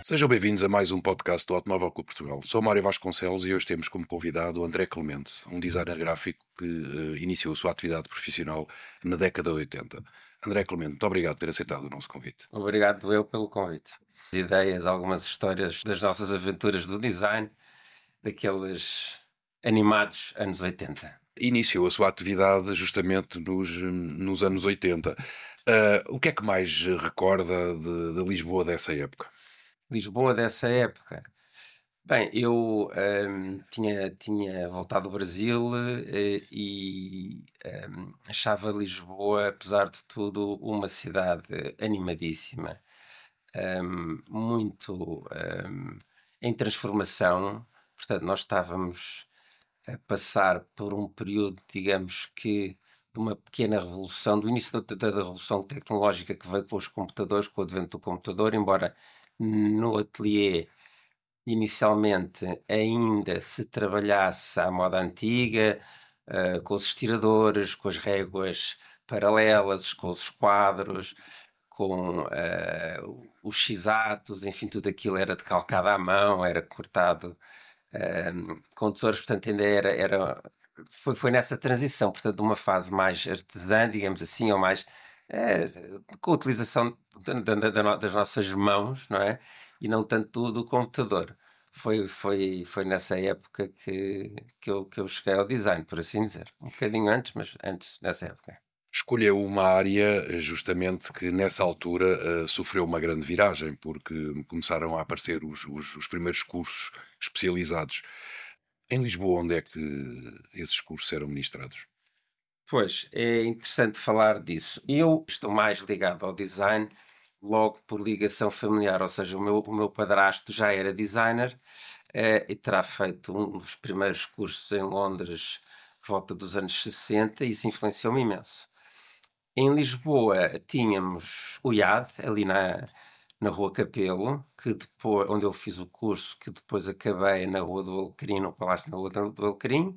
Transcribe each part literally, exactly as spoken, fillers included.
Sejam bem-vindos a mais um podcast do Automóvel Clube Portugal. Sou Mário Vasconcelos e hoje temos como convidado o André Clemente, um designer gráfico que uh, iniciou a sua atividade profissional na década de oitenta. André Clemente, muito obrigado por ter aceitado o nosso convite. Obrigado eu pelo convite. Ideias, algumas histórias das nossas aventuras do design, daqueles animados anos oitenta. Iniciou a sua atividade justamente nos, nos anos oitenta. Uh, o que é que mais recorda de, de Lisboa dessa época? Lisboa dessa época. Bem, eu hum, tinha, tinha voltado ao Brasil eh, e hum, achava Lisboa, apesar de tudo, uma cidade animadíssima, hum, muito hum, em transformação. Portanto, nós estávamos a passar por um período, digamos que, de uma pequena revolução, do início da, da- da revolução tecnológica que veio com os computadores, com o advento do computador, embora no ateliê inicialmente ainda se trabalhasse à moda antiga, eh, com os estiradores, com as réguas paralelas, com os esquadros, com eh, os x-atos, enfim, tudo aquilo era decalcado à mão, era cortado um, com tesouros, portanto, ainda era, era foi, foi nessa transição, portanto, de uma fase mais artesã, digamos assim, ou mais eh, com a utilização da- da- da no- das nossas mãos, não é? E não tanto do, do computador. Foi, foi, foi nessa época que, que, eu, que eu cheguei ao design, por assim dizer. Um bocadinho antes, mas antes, nessa época. Escolheu uma área justamente que nessa altura uh, sofreu uma grande viragem, porque começaram a aparecer os, os, os primeiros cursos especializados. Em Lisboa, onde é que esses cursos eram ministrados? Pois, é interessante falar disso. Eu estou mais ligado ao design logo por ligação familiar, ou seja, o meu, o meu padrasto já era designer eh, e terá feito um dos primeiros cursos em Londres por volta dos anos sessenta e isso influenciou-me imenso. Em Lisboa tínhamos o I A D, ali na, na Rua Capelo, que depois, onde eu fiz o curso, que depois acabei na Rua do Alecrim, no Palácio na Rua do do Alecrim.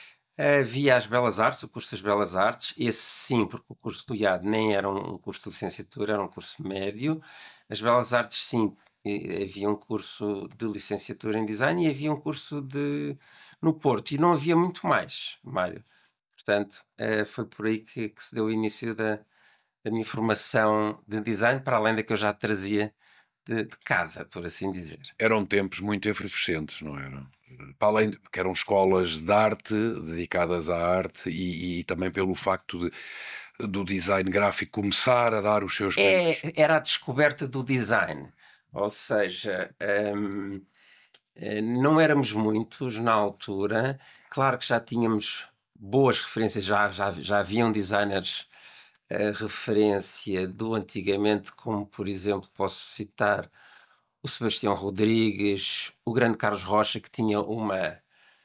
Havia as Belas Artes, o curso das Belas Artes, esse sim, porque o curso do I A D nem era um um curso de licenciatura, era um curso médio. As Belas Artes, sim, eh, havia um curso de licenciatura em design e havia um curso de no Porto, e não havia muito mais, Mário. Portanto, eh, foi por aí que, que se deu o início da, da minha formação de design, para além da que eu já trazia de, de casa, por assim dizer. Eram tempos muito efervescentes, não eram? Para além de que eram escolas de arte, dedicadas à arte, e, e também pelo facto de, do design gráfico começar a dar os seus primeiros. É, era a descoberta do design, ou seja, hum, eh, não éramos muitos na altura. Claro que já tínhamos boas referências, já, já, já haviam designers a referência do antigamente, como por exemplo posso citar o Sebastião Rodrigues, o grande Carlos Rocha, que tinha uma,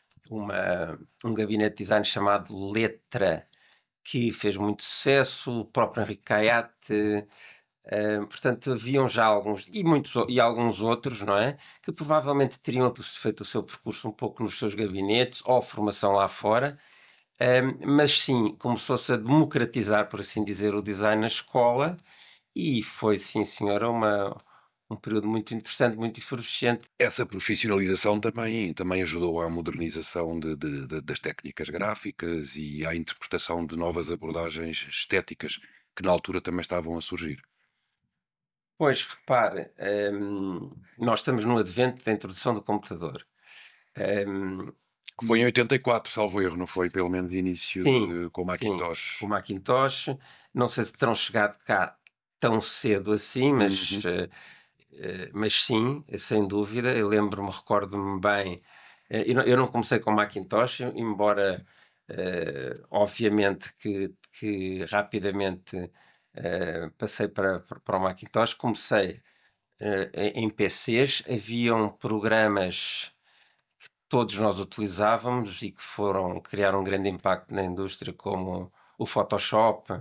uma, um gabinete de design chamado Letra, que fez muito sucesso, o próprio Henrique Caiate. Uh, portanto, haviam já alguns, e muitos o- e alguns outros, não é? Que provavelmente teriam feito o seu percurso um pouco nos seus gabinetes ou formação lá fora. Um, mas sim, começou-se a democratizar, por assim dizer, o design na escola e foi, sim, senhora, uma, um período muito interessante, muito efervescente. Essa profissionalização também, também ajudou à modernização de- de- de- das técnicas gráficas e à interpretação de novas abordagens estéticas que na altura também estavam a surgir. Pois, repare, um, nós estamos no advento da introdução do computador. Um, Que foi em e oitenta e quatro, salvo erro, não foi? Pelo menos início sim, de, com o sim, Macintosh. o Macintosh, não sei se terão chegado cá tão cedo assim, mas, Uhum. eh, eh, mas sim, sem dúvida. Eu lembro-me, recordo-me bem. eh, Eu não, eu não comecei com Macintosh, embora, eh, obviamente, que, que rapidamente eh, passei para, para o Macintosh. Comecei eh, em em P Cs, haviam programas todos nós utilizávamos e que foram criar um grande impacto na indústria, como o Photoshop,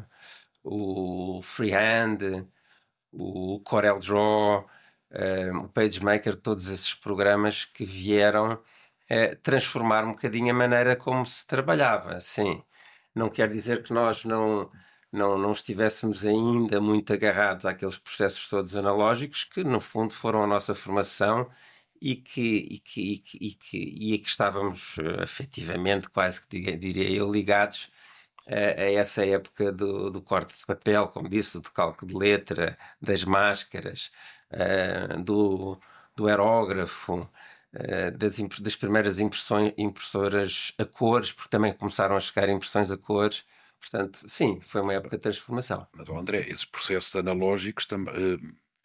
o Freehand, o CorelDRAW, eh, o PageMaker, todos esses programas que vieram eh, transformar um bocadinho a maneira como se trabalhava. Sim, não quer dizer que nós não não, não estivéssemos ainda muito agarrados àqueles processos todos analógicos que, no fundo, foram a nossa formação e que, e que, e que, e que, e a que estávamos uh, afetivamente, quase que diria, diria eu, ligados a, a essa época do, do corte de papel, como disse, do cálculo de letra, das máscaras, uh, do, do aerógrafo, uh, das, imp- das primeiras impressões, impressoras a cores, porque também começaram a chegar impressões a cores. Portanto, sim, foi uma época de transformação. Mas, ó, André, esses processos analógicos também eh,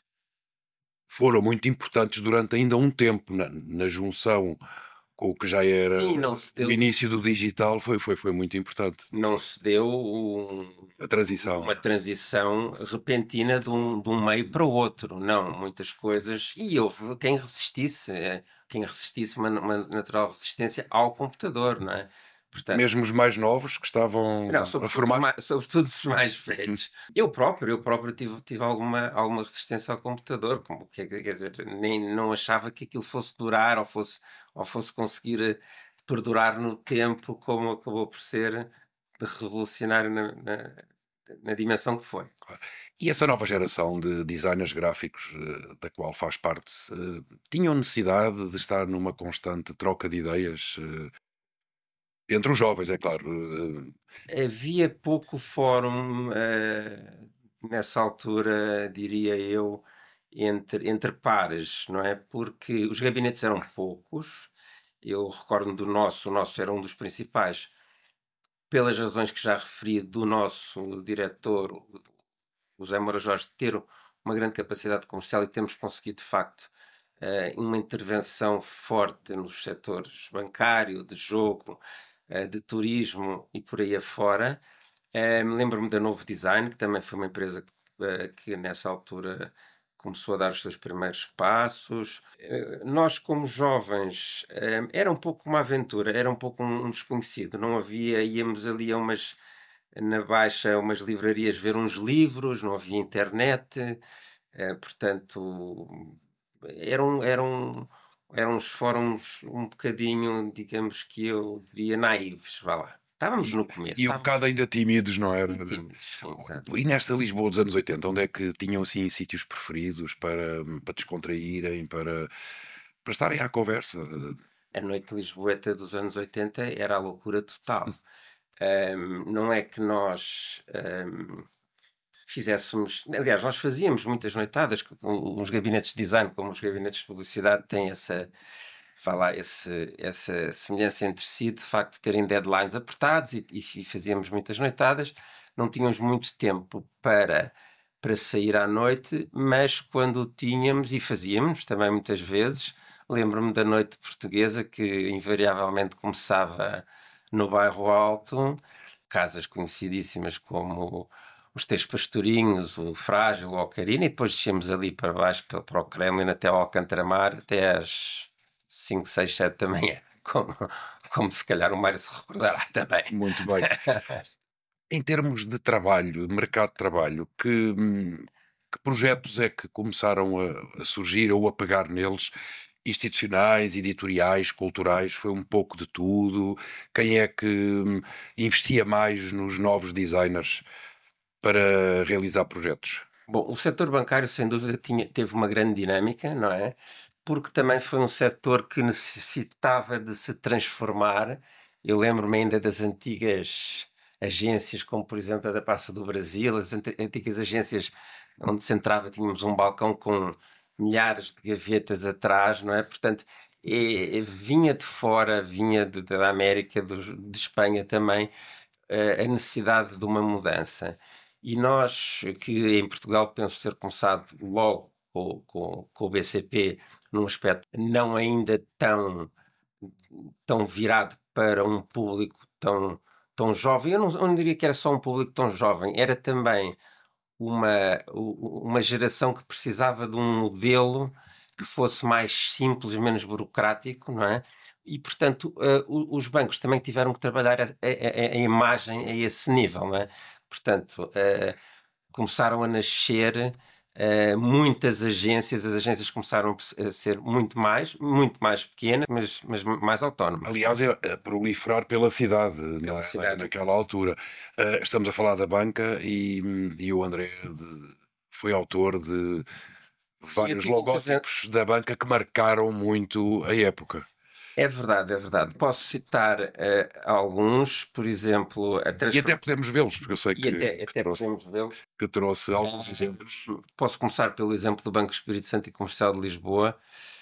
foram muito importantes durante ainda um tempo na, na junção com o que já era Sim, não se o deu, início do digital, foi, foi, foi muito importante. não se deu um- A transição. uma transição repentina de um, de um meio para o outro. Não, muitas coisas. E houve quem resistisse, eh, quem resistisse uma, uma natural resistência ao computador, não é? Portanto, Mesmo os mais novos que estavam não, a sobretudo os formar-se. mais, sobretudo os mais velhos. Eu próprio, eu próprio tive, tive alguma, alguma resistência ao computador, como que quer dizer, nem não achava que aquilo fosse durar ou fosse, ou fosse conseguir eh, perdurar no tempo, como acabou por ser de revolucionário na, na, na dimensão que foi. E essa nova geração de designers gráficos, eh, da qual faz parte, eh, tinham necessidade de estar numa constante troca de ideias, eh, entre os jovens, é claro. eh, Havia pouco fórum, eh, nessa altura, diria eu, entre, entre pares, não é? Porque os gabinetes eram poucos. Eu recordo do nosso, o nosso era um dos principais, pelas razões que já referi, do nosso diretor, o o José Moura Jorge, ter uma grande capacidade comercial e temos conseguido, de facto, eh, uma intervenção forte nos setores bancário, de jogo, eh, de turismo e por aí afora. Eh, Lembro-me da Novo Design, que também foi uma empresa que, eh, que nessa altura começou a dar os seus primeiros passos. Eh, nós, como jovens, eh, era um pouco uma aventura, era um pouco um, um desconhecido. Não havia, íamos ali a umas, na Baixa, a umas livrarias ver uns livros, não havia internet, eh, portanto, eram, eram, eram uns fóruns um bocadinho, digamos que eu diria, naíves, vá lá. Estávamos e, no começo, e um estávamos bocado ainda tímidos, não era? tímidos, sim, exato. E nesta Lisboa dos anos oitenta, onde é que tinham assim sítios preferidos para, para descontraírem, para, para estarem à conversa? A noite lisboeta dos anos oitenta era a loucura total. Ahm, não é que nós ahm, fizéssemos. Aliás, nós fazíamos muitas noitadas, com os gabinetes de design, como os gabinetes de publicidade, têm essa. Vá lá, esse, essa semelhança entre si, de facto, terem deadlines apertados e, e, e fazíamos muitas noitadas. Não tínhamos muito tempo para, para sair à noite, mas quando tínhamos, e fazíamos também muitas vezes, lembro-me da noite portuguesa que invariavelmente começava no Bairro Alto, casas conhecidíssimas como os Três Pastorinhos, o Frágil, o Ocarina, e depois descemos ali para baixo, para, para o Kremlin, até ao Alcântara-Mar, até às cinco, seis, sete da manhã, como, como se calhar o Mário se recordará também. Muito bem. Em termos de trabalho, de mercado de trabalho, que, hum, que projetos é que começaram a, a surgir ou a pegar neles? Institucionais, editoriais, culturais, foi um pouco de tudo. Quem é que hum, investia mais nos novos designers para realizar projetos? Bom, o setor bancário, sem dúvida, tinha, teve uma grande dinâmica, não é? Porque também foi um setor que necessitava de se transformar. Eu lembro-me ainda das antigas agências, como por exemplo a da Praça do Brasil, as ante- antigas agências onde se entrava, tínhamos um balcão com milhares de gavetas atrás, não é? Portanto, e- e vinha de fora, vinha de- da América, dos- de Espanha também, eh, a necessidade de uma mudança. E nós, que em Portugal penso ter começado logo com, com, com o B C P, num aspecto não ainda tão, tão virado para um público tão, tão jovem. Eu não, eu não diria que era só um público tão jovem, era também uma, u- uma geração que precisava de um modelo que fosse mais simples, menos burocrático, não é? E, portanto, eh, o- os bancos também tiveram que trabalhar a, a- a- a imagem a esse nível, não é? Portanto, eh, começaram a nascer Uh, muitas agências, as agências começaram a ser muito mais, muito mais pequenas, mas, mas mais autónomas. Aliás, é a proliferar pela cidade, Pela na, cidade. naquela altura. Uh, estamos a falar da banca e, e o André de, foi autor de vários Sim, logótipos da banca que marcaram muito a época. É verdade, é verdade. Posso citar uh, alguns, por exemplo, a transform... E até podemos vê-los, porque eu sei e que, até, que, até trouxe, podemos vê-los. que trouxe alguns exemplos. Posso começar pelo exemplo do Banco Espírito Santo e Comercial de Lisboa,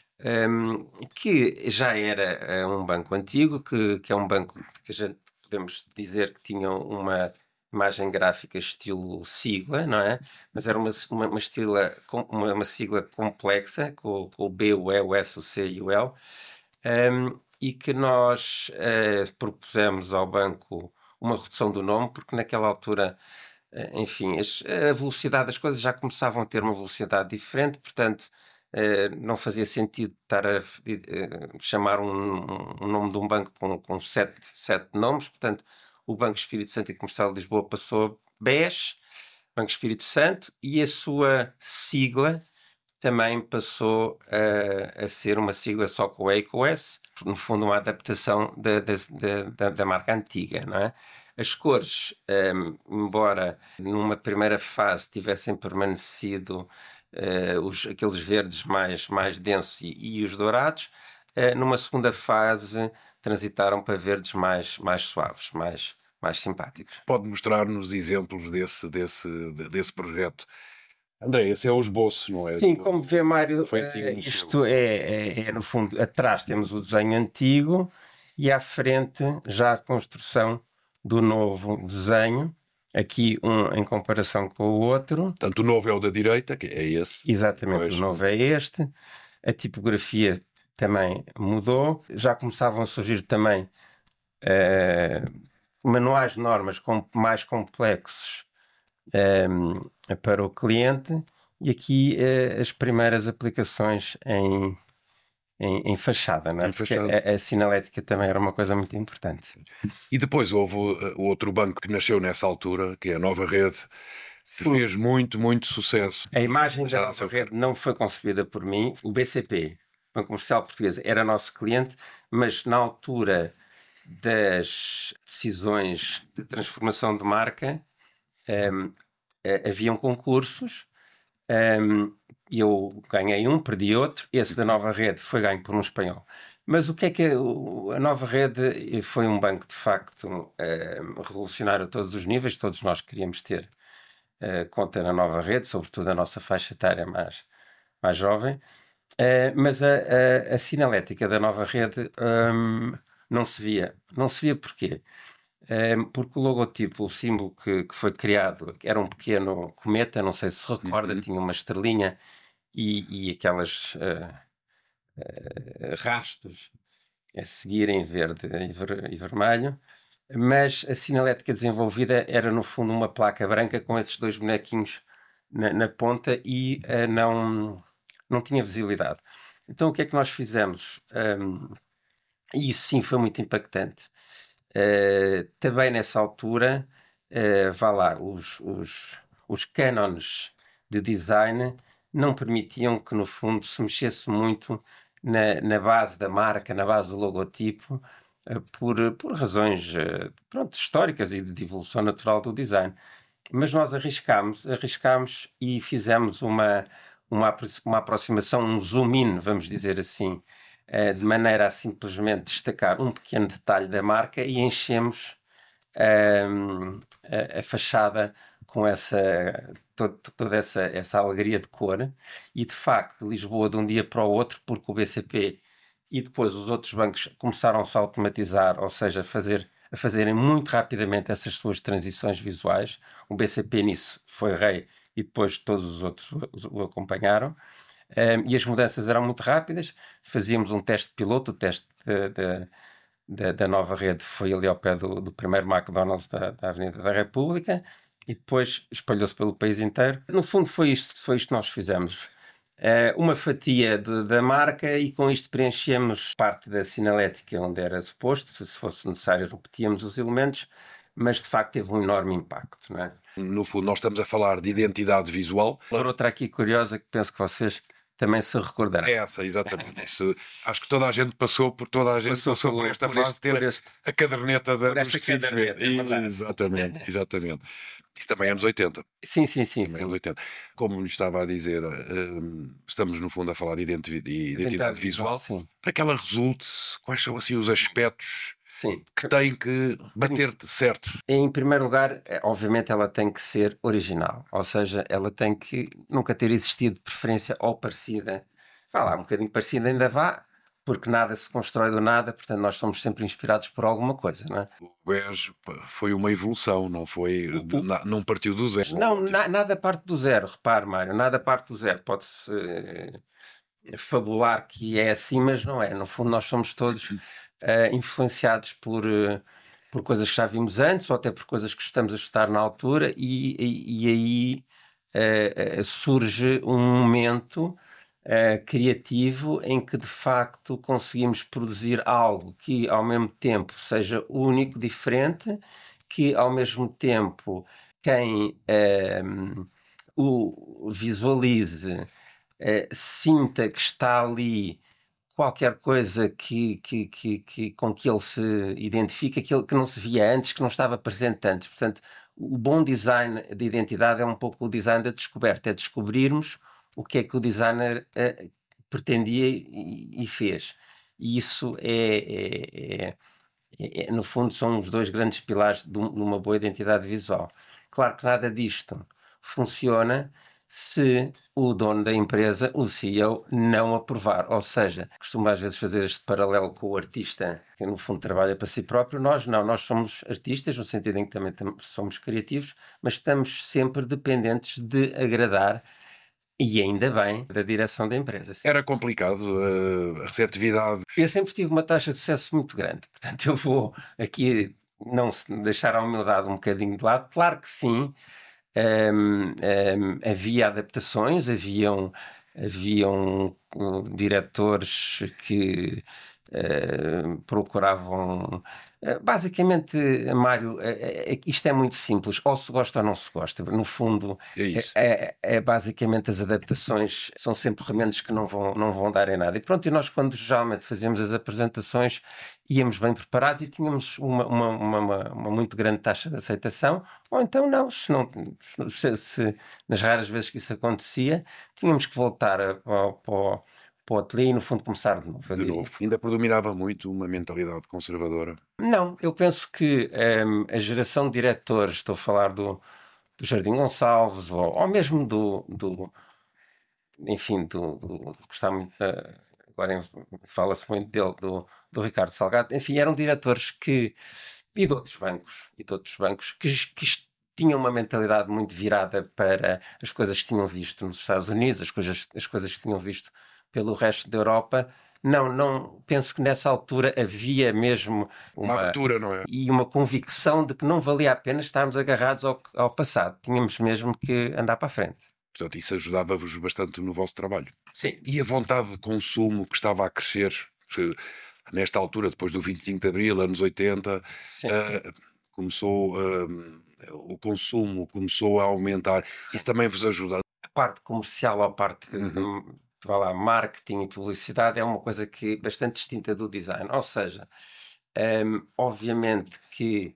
um, que já era uh, um banco antigo, que, que é um banco que a gente podemos dizer que tinha uma imagem gráfica estilo sigla, não é? Mas era uma, uma, uma, estila, uma, uma sigla complexa, com, com o B, o E, o S, o C e o L. Um, e que nós uh, propusemos ao banco uma redução do nome, porque naquela altura, uh, enfim, as, a velocidade das coisas já começavam a ter uma velocidade diferente, portanto, uh, não fazia sentido estar a uh, chamar um, um nome de um banco com, com sete, sete nomes, portanto, o Banco Espírito Santo e Comercial de Lisboa passou B E S, Banco Espírito Santo, e a sua sigla também passou a, a ser uma sigla só com o E e com o S, no fundo uma adaptação da, da, da, da marca antiga, não é? As cores, um, embora numa primeira fase tivessem permanecido uh, os, aqueles verdes mais, mais densos e, e os dourados, uh, numa segunda fase transitaram para verdes mais, mais suaves, mais, mais simpáticos. Pode mostrar-nos exemplos desse, desse, desse projeto? André, esse é o esboço, não é? Sim, como vê, Mário, Foi assim uh, isto é, é, é, no fundo, atrás temos o desenho antigo e à frente já a construção do novo desenho, aqui um em comparação com o outro. Portanto, o novo é o da direita, que é esse. Exatamente, Pois. O novo é este. A tipografia também mudou. Já começavam a surgir também uh, manuais de normas com, mais complexos um, para o cliente. E aqui uh, as primeiras aplicações em, em, em fachada, não é? Em Porque fachada. a, a sinalética também era uma coisa muito importante. E depois houve o outro banco que nasceu nessa altura, que é a Nova Rede, que Sim. fez muito, muito sucesso. A imagem Já da Nova Rede não foi concebida por mim. O B C P, Banco Comercial Português, era nosso cliente, mas na altura das decisões de transformação de marca, um, haviam concursos. Um, eu ganhei um, perdi outro. Esse da Nova Rede foi ganho por um espanhol. Mas o que é que a, a Nova Rede foi um banco de facto um, revolucionário a todos os níveis. Todos nós queríamos ter uh, conta na Nova Rede, sobretudo a nossa faixa etária mais, mais jovem. Uh, mas a, a, a sinalética da Nova Rede um, não se via. Não se via porquê? Um, porque o logotipo, o símbolo que, que foi criado, era um pequeno cometa, não sei se se recorda, Uhum. tinha uma estrelinha e, e aquelas uh, uh, rastos a seguir em verde e, ver, e vermelho, mas a sinalética desenvolvida era no fundo uma placa branca com esses dois bonequinhos na, na ponta e uh, não, não tinha visibilidade. Então o que é que nós fizemos? Um, e isso sim foi muito impactante. Uh, também nessa altura, uh, vá lá, os, os, os cânones de design não permitiam que, no fundo, se mexesse muito na, na base da marca, na base do logotipo, uh, por, por razões uh, pronto, históricas e de evolução natural do design. Mas nós arriscámos, arriscámos e fizemos uma, uma, uma aproximação, um zoom in, vamos dizer assim, Uh, de maneira a simplesmente destacar um pequeno detalhe da marca e enchemos uh, a, a fachada com essa, todo, toda essa, essa alegria de cor. E de facto, Lisboa de um dia para o outro, porque o B C P e depois os outros bancos começaram-se a automatizar, ou seja, a, fazer, a fazerem muito rapidamente essas suas transições visuais. O B C P nisso foi rei e depois todos os outros o, o acompanharam. Um, e as mudanças eram muito rápidas. Fazíamos um teste piloto, o teste da, da Nova Rede foi ali ao pé do, do primeiro McDonald's da, da Avenida da República e depois espalhou-se pelo país inteiro. No fundo foi isto, foi isto que nós fizemos. Uh, uma fatia de, da marca e com isto preenchemos parte da sinalética onde era suposto, se fosse necessário repetíamos os elementos, mas de facto teve um enorme impacto, não é? No fundo, nós estamos a falar de identidade visual. Por outra aqui curiosa que penso que vocês também se recordarão. É essa, exatamente. Isso, acho que toda a gente passou por toda a gente Passou passou, por- por esta por fase este- de ter por este- a caderneta da, por dos esta recibos caderneta, verdes. é verdade. Exatamente, exatamente. Isso também é anos oitenta. Sim, sim, sim. Também é anos oitenta. Como lhe estava a dizer, hum, estamos no fundo a falar de identi- de identidade visual. Sim, Para que ela resulte, quais são assim os aspectos sim. que tem que bater certo? Em primeiro lugar, eh, obviamente ela tem que ser original, ou seja, ela tem que nunca ter existido de preferência ou parecida. Vá lá, um bocadinho parecida ainda vá, porque nada se constrói do nada, portanto nós somos sempre inspirados por alguma coisa, não é? O BES foi uma evolução, não foi, de- O- na- não partiu do zero. Não, na- nada parte do zero, repare, Mário, nada parte do zero. Pode-se eh, fabular que é assim, mas não é. No fundo, nós somos todos eh, influenciados por, eh, por coisas que já vimos antes, ou até por coisas que estamos a estudar na altura, e, e- e aí eh, eh, surge um momento eh, criativo em que de facto conseguimos produzir algo que ao mesmo tempo seja único, diferente, que ao mesmo tempo quem ehm, o visualize eh, sinta que está ali qualquer coisa que, que, que, que- com que ele se identifica, aquilo que não se via antes, que não estava presente antes. Portanto, o bom design de identidade é um pouco o design da descoberta, é descobrirmos o que é que o designer eh, pretendia e, e fez. E isso é, é- é- é- é- no fundo, são os dois grandes pilares de, um- de uma boa identidade visual. Claro que nada disto funciona se o dono da empresa, o C E O, não aprovar. Ou seja, costumo às vezes fazer este paralelo com o artista, que no fundo trabalha para si próprio. Nós não, nós somos artistas, no sentido em que também tam- somos criativos, mas estamos sempre dependentes de agradar, e ainda bem, da direção da empresa. Sim. Era complicado, eh, a receptividade. Eu sempre tive uma taxa de sucesso muito grande, portanto eu vou aqui não se- deixar a humildade um bocadinho de lado. Claro que sim, hum, hum, havia adaptações, haviam, haviam hum, diretores que eh, procuravam. eh, Basicamente, Mário, eh, eh, isto é muito simples, ou se gosta ou não se gosta. No fundo, É isso. é, é- é basicamente as adaptações são sempre remendos que não vão, não vão dar em nada. E pronto, e nós, quando geralmente fazíamos as apresentações, íamos bem preparados e tínhamos uma, uma, uma, uma- uma muito grande taxa de aceitação, ou então não, se, não se, se- nas raras vezes que isso acontecia, tínhamos que voltar a- ao- para o para o ateliê e, no fundo, começar de novo. eu De diria. novo. Ainda predominava muito uma mentalidade conservadora. Não, eu penso que ehm, a geração de diretores, estou a falar do, do Jardim Gonçalves, ou, ou mesmo do, do, enfim, do, do que está muito, eh, agora em- fala-se muito dele, do, do Ricardo Salgado, enfim, eram diretores que, e de outros bancos, e de outros bancos, que, que est- tinham uma mentalidade muito virada para as coisas que tinham visto nos Estados Unidos, as coisas, as coisas que tinham visto pelo resto da Europa. Não, não, penso que nessa altura havia mesmo Uma uma, abertura, não é? e uma convicção de que não valia a pena estarmos agarrados ao, ao passado. Tínhamos mesmo que andar para a frente. Portanto, isso ajudava-vos bastante no vosso trabalho. Sim. E a vontade de consumo que estava a crescer, se- nesta altura, depois do vinte e cinco de Abril, anos oitenta, Sim. eh, começou, eh, o consumo começou a aumentar. Isso também vos ajuda. A parte comercial, a parte Uhum. de, vá lá, marketing e publicidade é uma coisa que bastante distinta do design. Ou seja, hum, obviamente que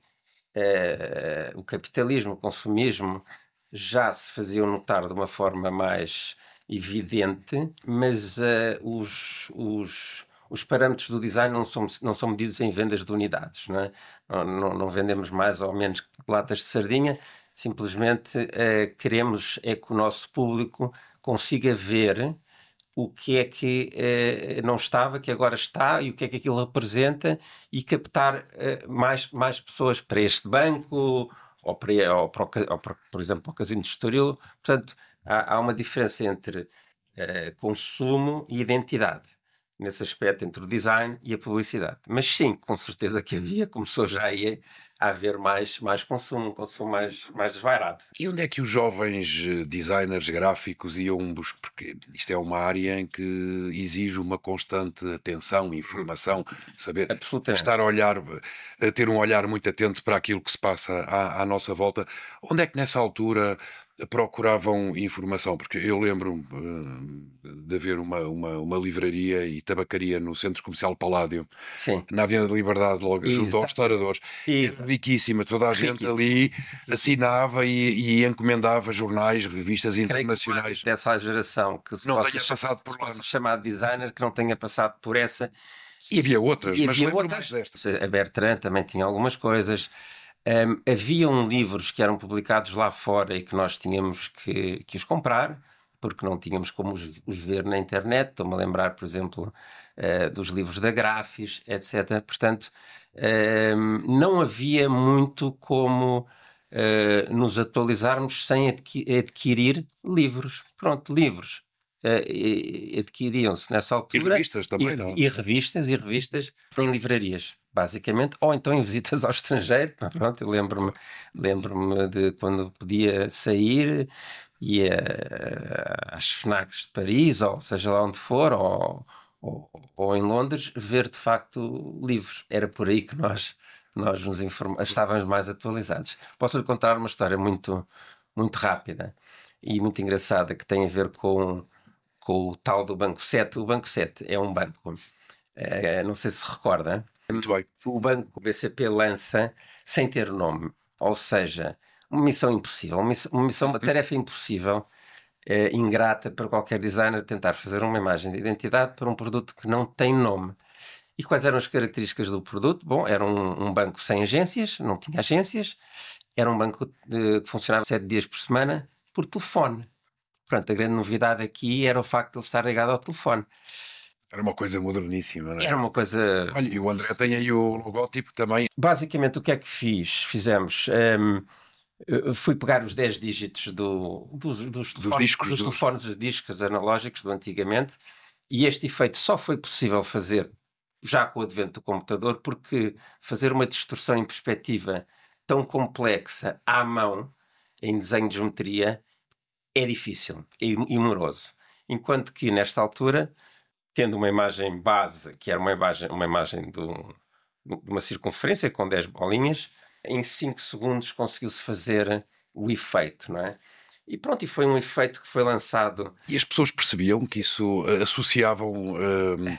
eh, o capitalismo, o consumismo já se faziam notar de uma forma mais evidente, mas eh, os, os, os parâmetros do design não são, não são medidos em vendas de unidades, não é? Não, não, não vendemos mais ou menos latas de sardinha, simplesmente eh, queremos é que o nosso público consiga ver o que é que eh, não estava, que agora está, e o que é que aquilo representa, e captar eh, mais, mais pessoas para este banco, ou, para, ou, para, o ca- ou para, por exemplo, para o Casino de Estoril. Portanto, há, há uma diferença entre eh, consumo e identidade, nesse aspecto, entre o design e a publicidade. Mas sim, com certeza que havia, começou já aí a haver mais, mais consumo, um consumo mais, mais desvairado. E onde é que os jovens eh, designers gráficos iam buscar? Porque isto é uma área em que exige uma constante atenção, informação, saber Absolutamente. estar a olhar, a ter um olhar muito atento para aquilo que se passa à, à nossa volta. Onde é que nessa altura procuravam informação? Porque eu lembro-me eh, de haver uma, uma, uma livraria e tabacaria no Centro Comercial Paládio, Sim. na Avenida da Liberdade, logo junto aos Exato. restauradores. É Exato. riquíssima, toda a gente Riquíssimo. ali assinava e, e encomendava jornais, revistas Creio que não há internacionais. dessa geração que se Não possa, tenha cha- passado se por lá. possa chamar de designer que não tenha passado por essa. E havia outras, E mas havia lembro mais outras. desta. A Bertrand também tinha algumas coisas. Ahm, haviam livros que eram publicados lá fora e que nós tínhamos que, que os comprar, porque não tínhamos como os, os ver na internet. Estou-me a lembrar, por exemplo, eh, dos livros da Grafis, etcétera. Portanto, ahm, não havia muito como eh, nos atualizarmos sem adqui- adquirir livros. Pronto, livros. eh, e- adquiriam-se nessa E altura revistas e, também, não? e revistas e revistas em livrarias, basicamente, ou então em visitas ao estrangeiro. Pá, Pronto, eu lembro-me lembro-me de quando podia sair, ia eh, às FNACs de Paris, ou seja lá onde for, ou, ou, ou em Londres, ver de facto livros. Era por aí que nós, nós nos inform... estávamos mais atualizados. Posso lhe contar uma história muito, muito rápida e muito engraçada que tem a ver com, com o tal do Banco sete. O Banco sete é um banco, eh, não sei se recorda, Muito bem. o banco B C P lança sem ter nome, ou seja, uma missão impossível, uma missão, uma, missão, uma tarefa impossível, eh, ingrata para qualquer designer tentar fazer uma imagem de identidade para um produto que não tem nome. E quais eram as características do produto? Bom, era um, um banco sem agências, não tinha agências, era um banco eh, que funcionava sete dias por semana por telefone. Portanto, a grande novidade aqui era o facto de ele estar ligado ao telefone. Era uma coisa moderníssima, não é? Era uma coisa. Olha, e o André tem aí o logótipo também. Basicamente, o que é que fiz? Fizemos. hum, eu fui pegar os dez dígitos do- dos, dos Dos telefones, discos dos dos. telefones de discos analógicos do antigamente, e este efeito só foi possível fazer já com o advento do computador, porque fazer uma distorção em perspectiva tão complexa à mão, em desenho de geometria, é difícil e, e moroso. Enquanto que, nesta altura, tendo uma imagem base, que era uma imagem, uma imagem de, um- de uma circunferência com dez bolinhas, em cinco segundos conseguiu-se fazer o efeito, não é? E pronto, e foi um efeito que foi lançado. E as pessoas percebiam que isso eh, associavam hum,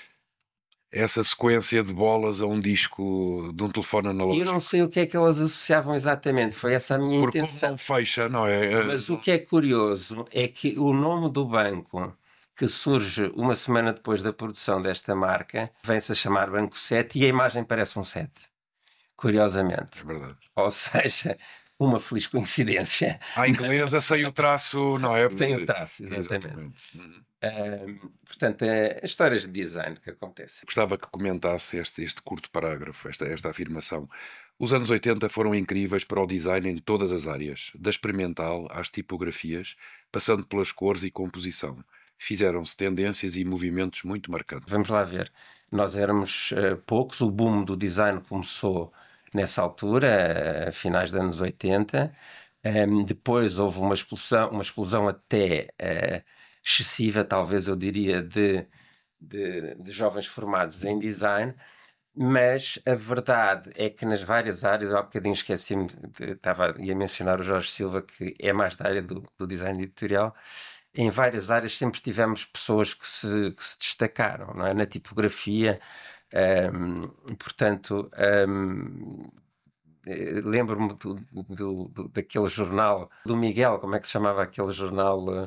essa sequência de bolas a um disco de um telefone E eu analógico. não sei o que é que elas associavam exatamente, foi essa a minha Porque como intenção. não fecha, não é? Eh, Mas o que é curioso é que o nome do banco, que surge uma semana depois da produção desta marca, vem-se a chamar Banco sete e a imagem parece um sete, curiosamente. É verdade. Ou seja, uma feliz coincidência. À inglesa, sem o traço, não é? Tem o traço, exatamente. Exatamente. Uhum. Ahm, portanto, é histórias de design que acontecem. Gostava que comentasse este, este curto parágrafo, esta, esta afirmação. Os anos oitenta foram incríveis para o design em todas as áreas, da experimental às tipografias, passando pelas cores e composição. Fizeram-se tendências e movimentos muito marcantes. Vamos lá ver. Nós éramos eh, poucos, o boom do design começou nessa altura, a finais dos anos oitenta. Ahm, depois houve uma explosão, uma explosão até eh, excessiva, talvez eu diria, de, de, de jovens formados em design. Mas a verdade é que nas várias áreas, eu há bocadinho esqueci-me, de- estava ia mencionar o Jorge Silva, que é mais da área do, do design editorial. Em várias áreas sempre tivemos pessoas que se, que se destacaram, não é? Na tipografia, ahm, portanto, ahm, eh, lembro-me do, do- do- daquele jornal do Miguel, como é que se chamava aquele jornal? eh,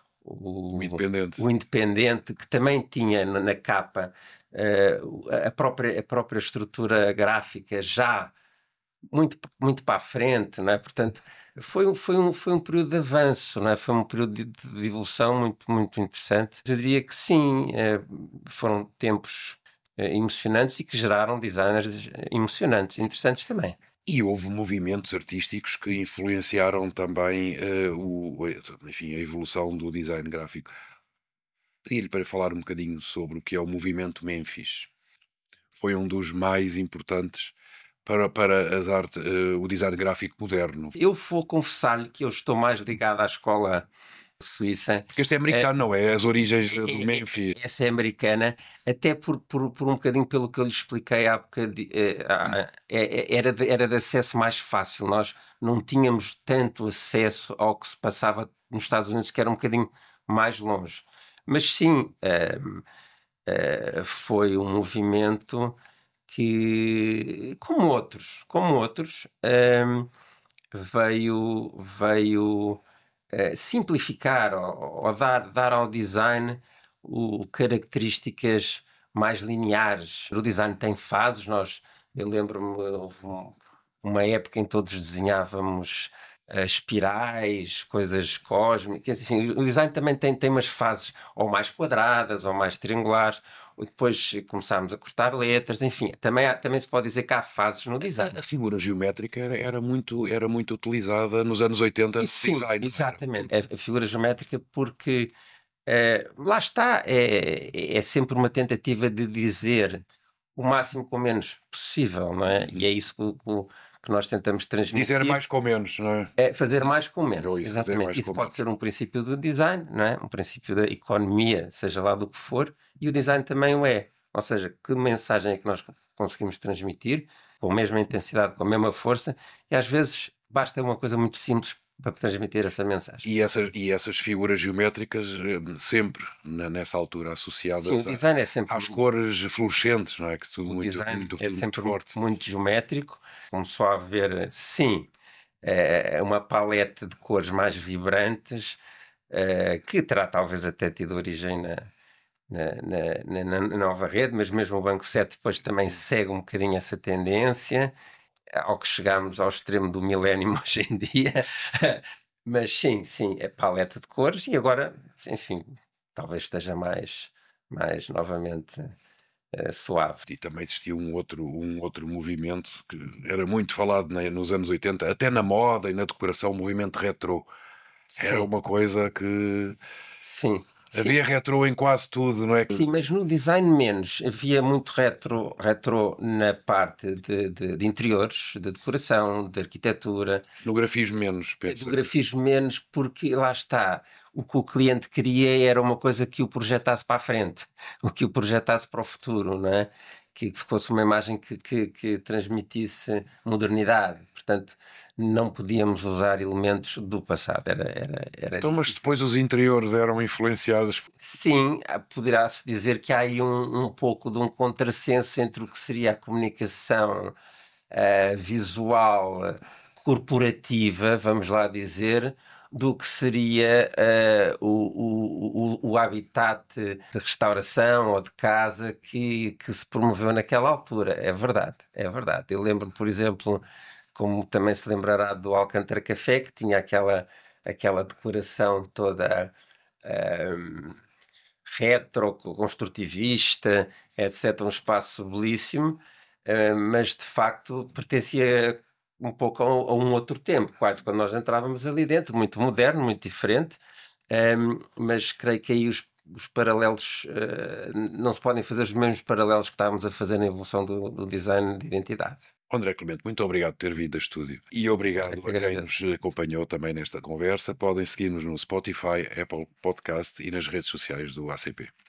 O o, Independente. o Independente, que também tinha na, na capa eh, a, própria, a própria estrutura gráfica já muito, muito para a frente, não é? Portanto, foi, um- foi, um, foi um período de avanço, não é? Foi um período de, de evolução muito, muito interessante. Eu diria que sim, eh, foram tempos eh, emocionantes e que geraram designers emocionantes, interessantes também. E houve movimentos artísticos que influenciaram também eh, o, enfim, a evolução do design gráfico. Pedi-lhe para falar um bocadinho sobre o que é o movimento Memphis. Foi um dos mais importantes para, para as artes, uh, o design gráfico moderno? Eu vou confessar-lhe que eu estou mais ligado à escola suíça. Porque este é americano, não é? As origens do É- é- Memphis. Essa é americana, até por, por, por um bocadinho pelo que eu lhe expliquei há bocadinho, eh, há- é- é- era de, era de acesso mais fácil. Nós não tínhamos tanto acesso ao que se passava nos Estados Unidos, que era um bocadinho mais longe. Mas sim, ehm, eh, foi um movimento que, como outros, como outros, ehm, veio, veio eh, simplificar ou, ou dar, dar ao design o, características mais lineares. O design tem fases, nós, eu lembro-me, houve um- uma época em que todos desenhávamos eh, espirais, coisas cósmicas, enfim, o design também tem, tem umas fases ou mais quadradas ou mais triangulares, ou depois começámos a cortar letras, enfim, também, há- também se pode dizer que há fases no design. A figura geométrica era, era muito, era muito utilizada nos anos oitenta E no sim, design, não era? exatamente, a, a figura geométrica, porque eh, lá está, é, é sempre uma tentativa de dizer o máximo com o menos possível, não é? E é isso que, que- que nós tentamos Dizer transmitir, mais com menos, não é? é fazer mais com menos, Ou isso, fazer exatamente. mais Isso com pode menos. ser um princípio do design, não é? Um princípio da economia, seja lá do que for, e o design também o é. Ou seja, que mensagem é que nós conseguimos transmitir com a mesma intensidade, com a mesma força, e às vezes basta uma coisa muito simples para transmitir essa mensagem. E essas, e essas figuras geométricas eh, sempre na- nessa altura Sim, o associadas a- design é sempre às cores fluorescentes, não é? Que tudo o muito, design muito, é tudo muito sempre forte. muito geométrico. Começou a haver, sim, eh, uma palete de cores mais vibrantes, eh, que terá talvez até tido origem na, na, na- na- na nova rede, mas mesmo o Banco sete depois também segue um bocadinho essa tendência, ao que chegamos ao extremo do milénio hoje em dia. Mas sim, sim, é paleta de cores e agora, enfim, talvez esteja mais, mais novamente eh, suave. E também existia um outro, um outro movimento que era muito falado né, nos anos oitenta, até na moda e na decoração, o movimento retrô. Era Sim, uma coisa que sim, sim. havia retrô em quase tudo, não é? Sim, mas no design menos. Havia muito retro, retro na parte de, de, de interiores, de decoração, de arquitetura. No grafismo menos, Do pensa. grafismo menos, porque lá está, o que o cliente queria era uma coisa que o projetasse para a frente, o que o projetasse para o futuro, não é? Que, que fosse uma imagem que, que, que transmitisse modernidade. Portanto, não podíamos usar elementos do passado, era, era, era Então, mas difícil. depois os interiores eram influenciados. Sim, ah, poderá-se dizer que há aí um, um pouco de um contrassenso entre o que seria a comunicação eh, visual eh, corporativa, vamos lá dizer, do que seria eh, o, o, o, o habitat de restauração ou de casa que, que se promoveu naquela altura. É verdade, é verdade. Eu lembro, por exemplo, como também se lembrará do Alcântara Café, que tinha aquela, aquela decoração toda. ehm, retro, construtivista, etcétera, um espaço belíssimo, eh, mas de facto pertencia um pouco a um, a um outro tempo, quase quando nós entrávamos ali dentro, muito moderno, muito diferente, ehm, mas creio que aí os, os paralelos, eh, não se podem fazer os mesmos paralelos que estávamos a fazer na evolução do, do design de identidade. André Clemente, muito obrigado por ter vindo a estúdio. E É obrigado que a quem agradeço. nos acompanhou também nesta conversa. Podem seguir-nos no Spotify, Apple Podcast e nas redes sociais do A C P.